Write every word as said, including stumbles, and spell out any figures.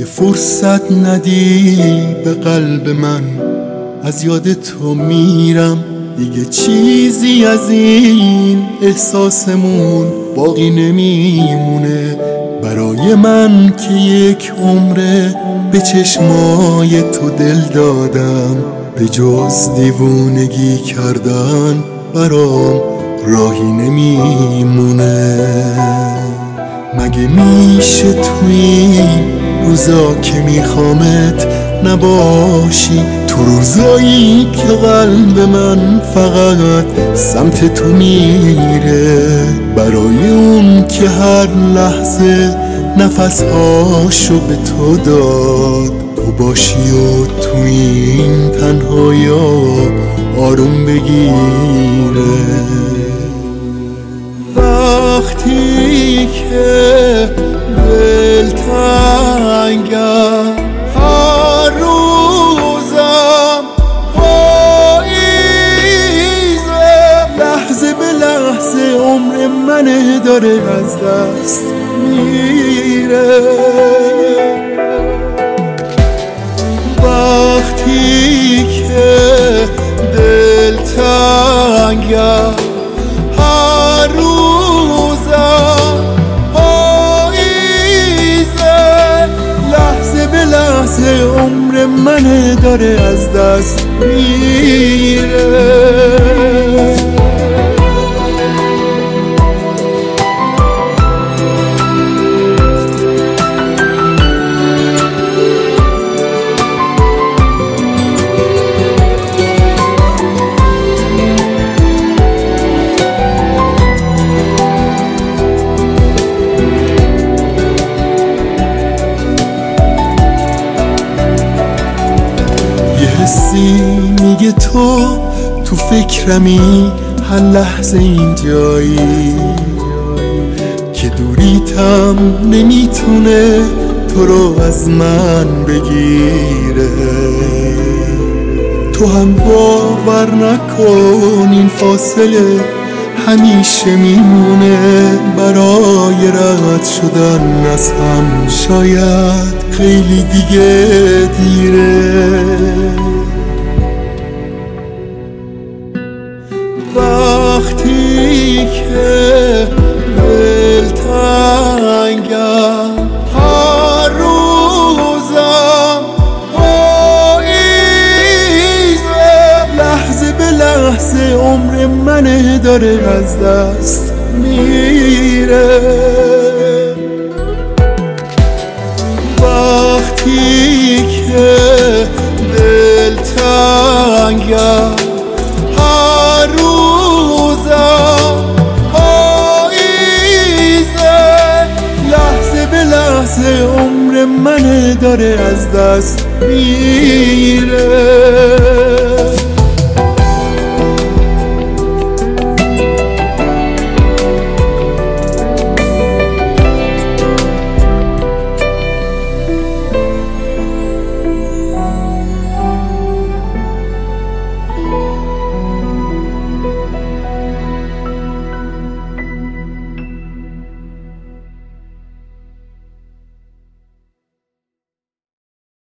فرصت ندی به قلب من، از یاد تو میرم. دیگه چیزی از این احساسمون باقی نمیمونه. برای من که یک عمره به چشمای تو دل دادم، به جز دیوونگی کردن برام راهی نمیمونه. مگه میشه تو این روزا که میخوامت نباشی، تو روزایی که قلب من فقط سمت تو میره، برای اون که هر لحظه نفسهاشو به تو داد، تو باشی و تو این تنهایا آروم بگیره. وقتی که دل تنگم، هر روزم پاییزه، لحظه به لحظه عمر منه داره از دست میره. وقتی که دل تنگم، هر روزم پاییزه، لحظه به لحظه عمر منه داره از دست میره. حسی میگه تو تو فکرمی، هر لحظه اینجایی که دوریتم نمیتونه تو رو از من بگیره. تو هم باور نکن این فاصله همیشه میمونه، برای رد شدن از هم شاید خیلی دیگه دیره. وقتی که دل تنگم، هر روزم پاییزه، لحظه به لحظه عمر منه داره از دست میره. وقتی که دل تنگم، هر روزم پاییزه، لحظه به لحظه عمر منه داره از دست میره.